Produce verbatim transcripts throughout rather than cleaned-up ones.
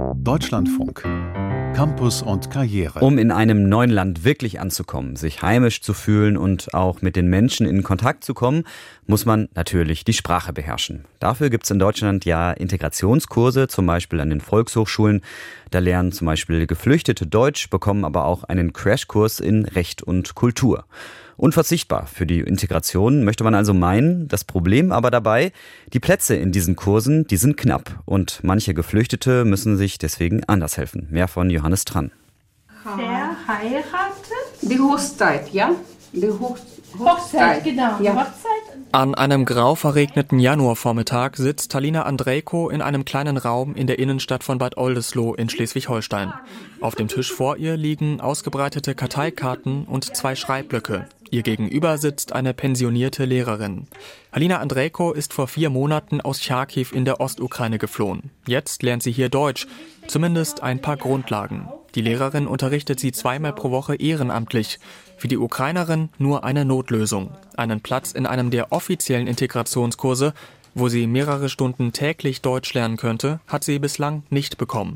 Deutschlandfunk. Campus und Karriere. Um in einem neuen Land wirklich anzukommen, sich heimisch zu fühlen und auch mit den Menschen in Kontakt zu kommen, muss man natürlich die Sprache beherrschen. Dafür gibt es in Deutschland ja Integrationskurse, zum Beispiel an den Volkshochschulen. Da lernen zum Beispiel Geflüchtete Deutsch, bekommen aber auch einen Crashkurs in Recht und Kultur. Unverzichtbar für die Integration, möchte man also meinen. Das Problem aber dabei, die Plätze in diesen Kursen, die sind knapp. Und manche Geflüchtete müssen sich deswegen anders helfen. Mehr von Johannes Tran. Verheiratet? Die Hochzeit, ja? Die Hoch- Hochzeit, Hochzeit, genau. Ja. Hochzeit. An einem grau verregneten Januarvormittag sitzt Talina Andrejko in einem kleinen Raum in der Innenstadt von Bad Oldesloe in Schleswig-Holstein. Auf dem Tisch vor ihr liegen ausgebreitete Karteikarten und zwei Schreibblöcke. Ihr gegenüber sitzt eine pensionierte Lehrerin. Halina Andrejko ist vor vier Monaten aus Charkiw in der Ostukraine geflohen. Jetzt lernt sie hier Deutsch, zumindest ein paar Grundlagen. Die Lehrerin unterrichtet sie zweimal pro Woche ehrenamtlich. Für die Ukrainerin nur eine Notlösung. Einen Platz in einem der offiziellen Integrationskurse, wo sie mehrere Stunden täglich Deutsch lernen könnte, hat sie bislang nicht bekommen.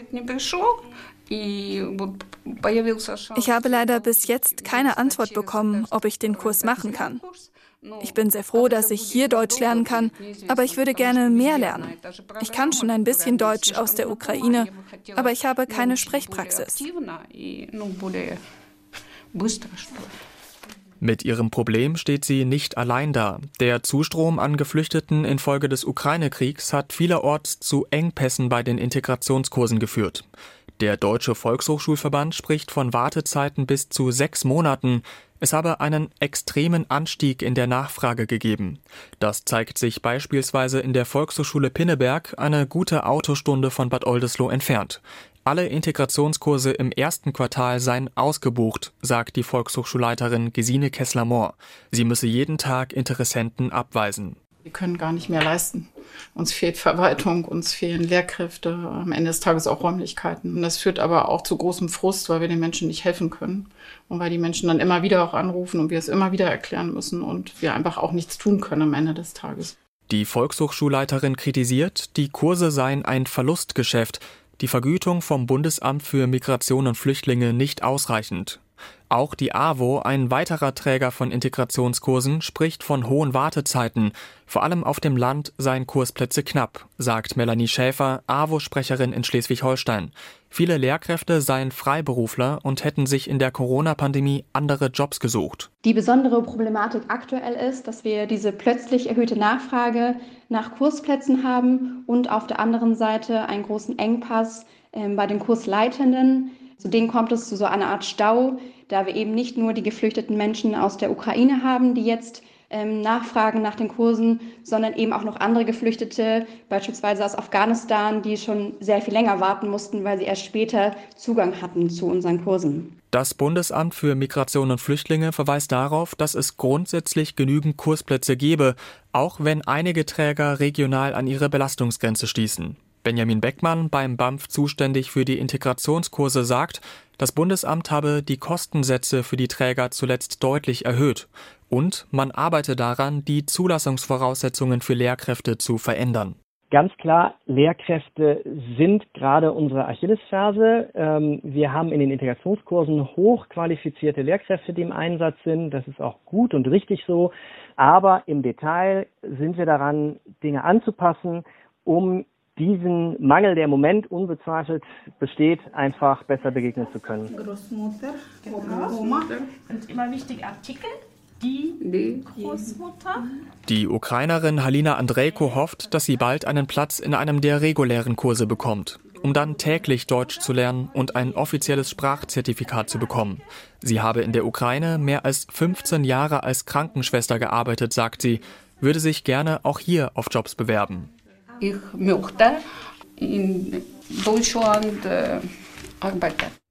Ich habe leider bis jetzt keine Antwort bekommen, ob ich den Kurs machen kann. Ich bin sehr froh, dass ich hier Deutsch lernen kann, aber ich würde gerne mehr lernen. Ich kann schon ein bisschen Deutsch aus der Ukraine, aber ich habe keine Sprechpraxis. Mit ihrem Problem steht sie nicht allein da. Der Zustrom an Geflüchteten infolge des Ukraine-Kriegs hat vielerorts zu Engpässen bei den Integrationskursen geführt. Der Deutsche Volkshochschulverband spricht von Wartezeiten bis zu sechs Monaten. Es habe einen extremen Anstieg in der Nachfrage gegeben. Das zeigt sich beispielsweise in der Volkshochschule Pinneberg, eine gute Autostunde von Bad Oldesloe entfernt. Alle Integrationskurse im ersten Quartal seien ausgebucht, sagt die Volkshochschulleiterin Gesine Kessler-Mohr. Sie müsse jeden Tag Interessenten abweisen. Wir können gar nicht mehr leisten. Uns fehlt Verwaltung, uns fehlen Lehrkräfte, am Ende des Tages auch Räumlichkeiten. Und das führt aber auch zu großem Frust, weil wir den Menschen nicht helfen können. Und weil die Menschen dann immer wieder auch anrufen und wir es immer wieder erklären müssen und wir einfach auch nichts tun können am Ende des Tages. Die Volkshochschulleiterin kritisiert, die Kurse seien ein Verlustgeschäft, die Vergütung vom Bundesamt für Migration und Flüchtlinge nicht ausreichend. Auch die A W O, ein weiterer Träger von Integrationskursen, spricht von hohen Wartezeiten. Vor allem auf dem Land seien Kursplätze knapp, sagt Melanie Schäfer, A W O-Sprecherin in Schleswig-Holstein. Viele Lehrkräfte seien Freiberufler und hätten sich in der Corona-Pandemie andere Jobs gesucht. Die besondere Problematik aktuell ist, dass wir diese plötzlich erhöhte Nachfrage nach Kursplätzen haben und auf der anderen Seite einen großen Engpass äh, bei den Kursleitenden. Zudem kommt es zu so einer Art Stau, da wir eben nicht nur die geflüchteten Menschen aus der Ukraine haben, die jetzt ähm, nachfragen nach den Kursen, sondern eben auch noch andere Geflüchtete, beispielsweise aus Afghanistan, die schon sehr viel länger warten mussten, weil sie erst später Zugang hatten zu unseren Kursen. Das Bundesamt für Migration und Flüchtlinge verweist darauf, dass es grundsätzlich genügend Kursplätze gebe, auch wenn einige Träger regional an ihre Belastungsgrenze stießen. Benjamin Beckmann, beim B A M F zuständig für die Integrationskurse, sagt, das Bundesamt habe die Kostensätze für die Träger zuletzt deutlich erhöht. Und man arbeite daran, die Zulassungsvoraussetzungen für Lehrkräfte zu verändern. Ganz klar, Lehrkräfte sind gerade unsere Achillesferse. Wir haben in den Integrationskursen hochqualifizierte Lehrkräfte, die im Einsatz sind. Das ist auch gut und richtig so. Aber im Detail sind wir daran, Dinge anzupassen, um diesen Mangel, der im Moment unbezweifelt besteht, einfach besser begegnen zu können. Großmutter, Großmutter. Und immer wichtig Artikel, die Großmutter. Die Ukrainerin Halina Andrejko hofft, dass sie bald einen Platz in einem der regulären Kurse bekommt, um dann täglich Deutsch zu lernen und ein offizielles Sprachzertifikat zu bekommen. Sie habe in der Ukraine mehr als fünfzehn Jahre als Krankenschwester gearbeitet, sagt sie, würde sich gerne auch hier auf Jobs bewerben. Ich möchte in Deutschland arbeiten.